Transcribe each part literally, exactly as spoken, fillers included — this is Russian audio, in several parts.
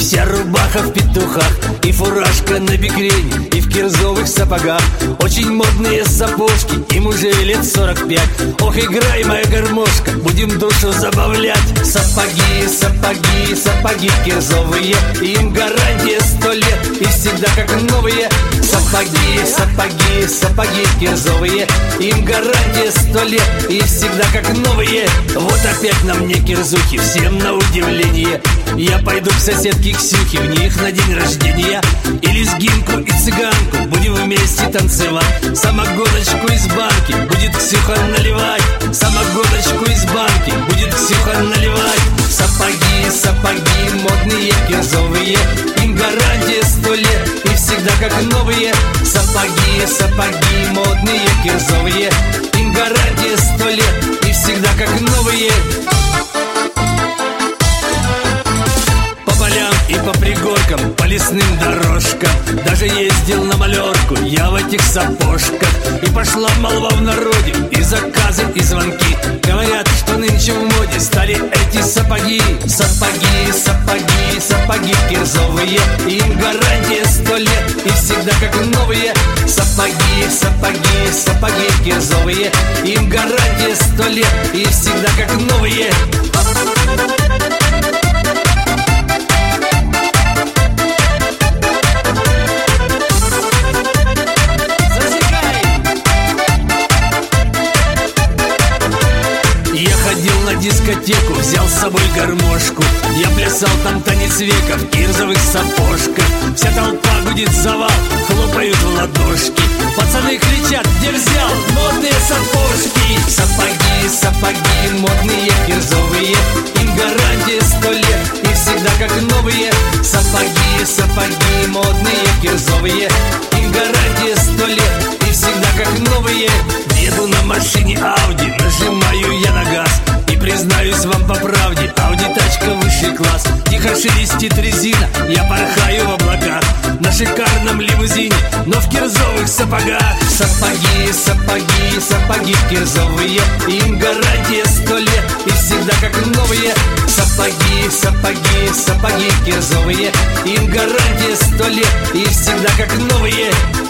Вся рубаха в петухах и фуражка на бикрень, и в кирзовых сапогах. Очень модные сапожки, им уже лет сорок пять. Ох, играй, моя гармошка, будем душу забавлять. Сапоги, сапоги, сапоги кирзовые, им гарантия сто лет, и всегда как новые. Сапоги, сапоги, сапоги кирзовые, им гарантия сто лет, и всегда как новые. Вот опять на мне кирзухи, всем на удивление. Я пойду к соседке Ксюхе, в них на день рождения. И лезгинку, и цыганку будем вместе танцевать. Самогоночку из банки будет Ксюха наливать. Самогоночку из банки будет Ксюха наливать. Сапоги, сапоги модные кирзовые, им гарантия сто лет, и всегда как новые. Сапоги, сапоги модные кирзовые, им гарантия сто лет, и всегда как новые. И по пригоркам, по лесным дорожкам, даже ездил на малерку я в этих сапожках. И пошла молва в народе, и заказы, и звонки. Говорят, что нынче в моде стали эти сапоги. Сапоги, сапоги, сапоги кирзовые, им гарантия сто лет, и всегда как новые. Сапоги, сапоги, сапоги кирзовые, им гарантия сто лет, и всегда как новые. На дискотеку взял с собой гармошку. Я плясал там танец века в кирзовых сапожках. Вся толпа гудит завал, хлопают в ладошки. Пацаны кричат: где взял модные сапожки? Сапоги, сапоги модные кирзовые, им гарантия сто лет, и всегда как новые. Сапоги, сапоги модные кирзовые, им гарантия сто лет, и всегда как новые. Еду на машине Ауди, нажимаю я на газ. И признаюсь вам по правде, Ауди тачка высший класс. Тихо шелестит резина, я порхаю в облаках. На шикарном лимузине, но в кирзовых сапогах. Сапоги, сапоги, сапоги кирзовые, им гарантия сто лет, и всегда как новые. Сапоги, сапоги, сапоги кирзовые, им гарантия сто лет, и всегда как новые.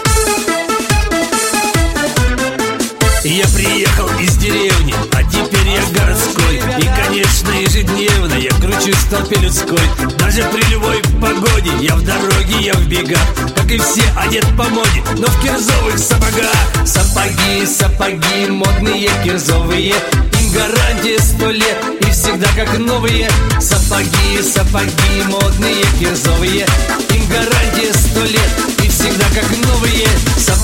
Я приехал из деревни, а теперь я городской. И, конечно, ежедневно я кручусь в толпе людской. Даже при любой погоде я в дороге, я в бегах. Как и все, одет по моде, но в кирзовых сапогах. Сапоги, сапоги модные кирзовые, им гарантия сто лет, и всегда как новые. Сапоги, сапоги модные кирзовые, им гарантия сто лет, и всегда как новые. Сапоги,